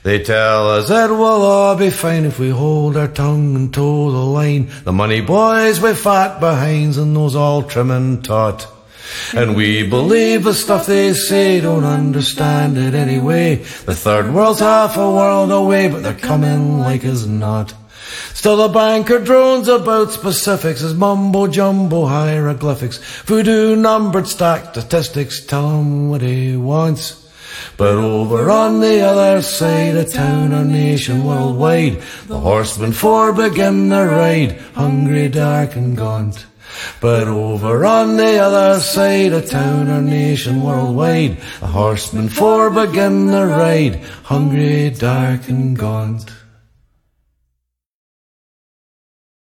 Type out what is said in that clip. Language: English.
They tell us it will all be fine if we hold our tongue and toe the line. The money boys with fat behinds and those all trim and taut. And we believe the stuff they say, don't understand it anyway. The third world's half a world away, but they're coming like as not. Still the banker drones about specifics as mumbo-jumbo hieroglyphics. Voodoo numbered stacked statistics tell him what he wants. But over on the other side of town or nation worldwide, the horsemen four begin their ride, hungry, dark and gaunt. But over on the other side of town or nation worldwide, the horsemen four begin their ride, hungry, dark and gaunt.